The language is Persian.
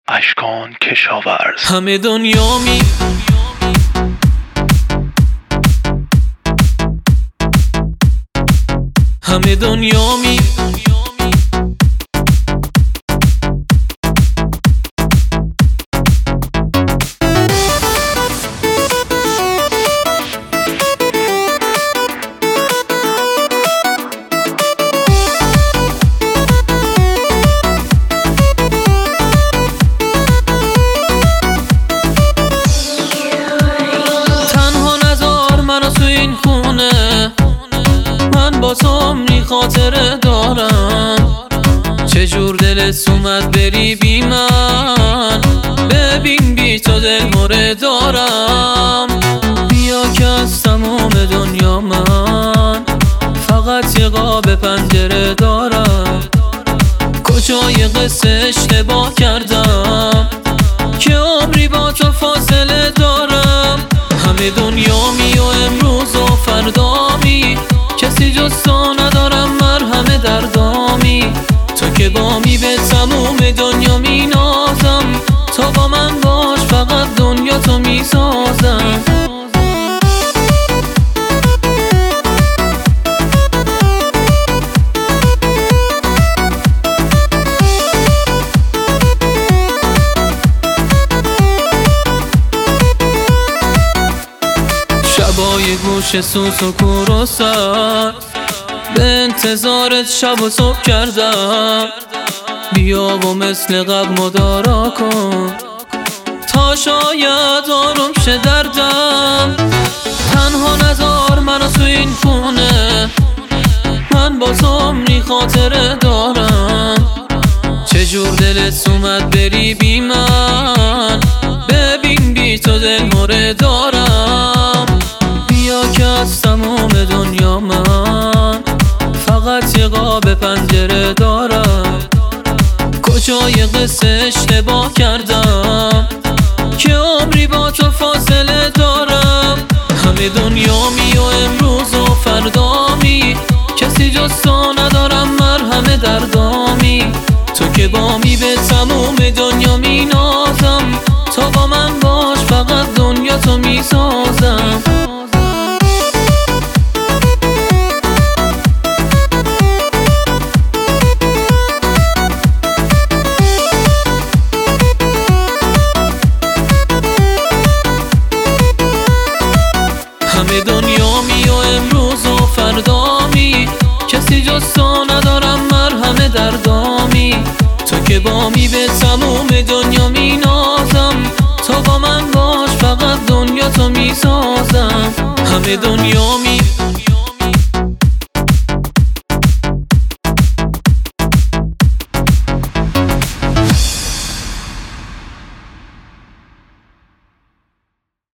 اشکان کشاورز. همه دنیا می همه دنیا می تو این خونه من با تو عمری خاطره دارم. چجور دلت اومد بری بی من، ببین بی تو دل مره دارم. بیا که از تمام دنیا من فقط یه قاب پنجره دارم. کجای قصه اشتباه کردم که عمری با تو فاصله دارم. همه دنیا می و امروز و فردامی، کسی جز تو ندارم مرهم دردامی. تو که بامی به تموم دنیا می نازم، تو با من باش فقط دنیا تو می سازم. شبای گوش سوس و کور و سر به انتظارت شب و صبح کردم. بیا و مثل قبل مدارا کن تا شاید آروم شه دردم. تنها نذار منو تو این خونه، من با تو عمری خاطره دارم. چجور دلت اومد بری بی من، ببین بی تو دل مره دارم. بیا که از تمام دنیا من فقط یه قاب پنجره دارم. کجای قصه اشتباه کردم که عمری با تو فاصله دارم. همه دنیا می و امروز و فردامی، کسی جز تو ندارم مرهم دردامی. تو که بامی به تموم دنیا می نازم، تو با من باش فقط دنیا تو می سازم. همه دنیا می و امروز و فردامی، کسی جز تو ندارم مرهم دردامی. تو که بامی به تموم دنیا می نازم، تو با من باش فقط دنیا تو می سازم. همه دنیا می